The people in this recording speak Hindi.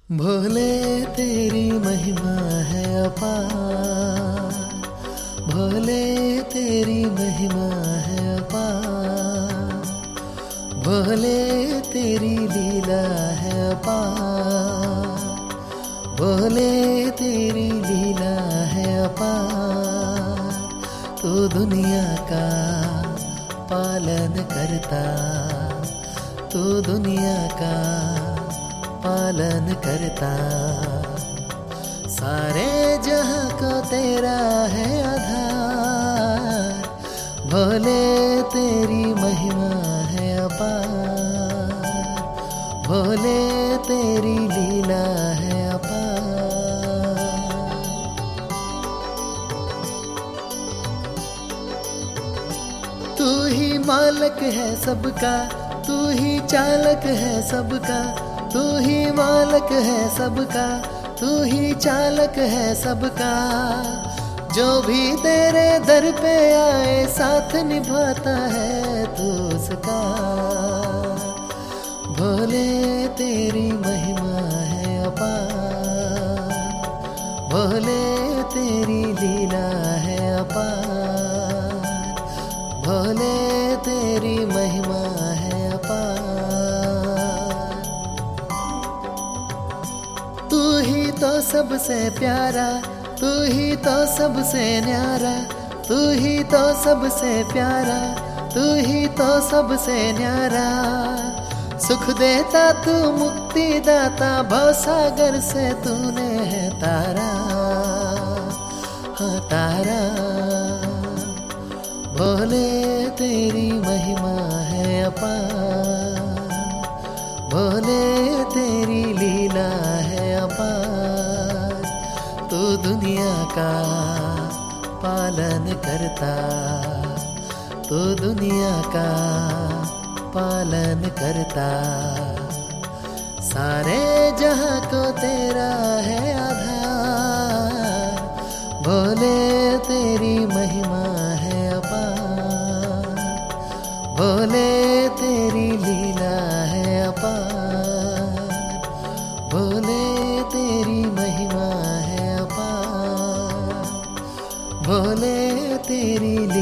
भोले तेरी महिमा है अपार, भोले तेरी महिमा है अपार, भोले तेरी लीला है अपार, भोले तेरी लीला है अपार। तू दुनिया का पालन करता, तू दुनिया का पालन करता, सारे जहां को तेरा है आधार। भोले तेरी महिमा है अपार, भोले तेरी लीला है अपार। तू ही मालिक है सबका, तू ही चालक है सबका, तू ही मालिक है सबका, तू ही चालक है सबका। जो भी तेरे दर पे आए साथ निभाता है तू उसका। भोले तेरी महिमा है अपार, भोले तेरी लीला है अपार, भोले तेरी महिमा है अपार। तू ही तो सबसे प्यारा, तू ही तो सबसे न्यारा, तू ही तो सबसे प्यारा, तू ही तो सबसे न्यारा। सुख देता तू मुक्ति दाता, भवसागर से तूने है तारा, हाँ तारा। भोले तेरी महिमा है अपार, भोले तेरी लीला है अपार। तू दुनिया का पालन करता, तू दुनिया का पालन करता, सारे जहां को तेरा है आधार। भोले तेरी महिमा है अपार, भोले तेरी लीला है अपार, भोले तेरी महिमा है अपार, भोले तेरी लीला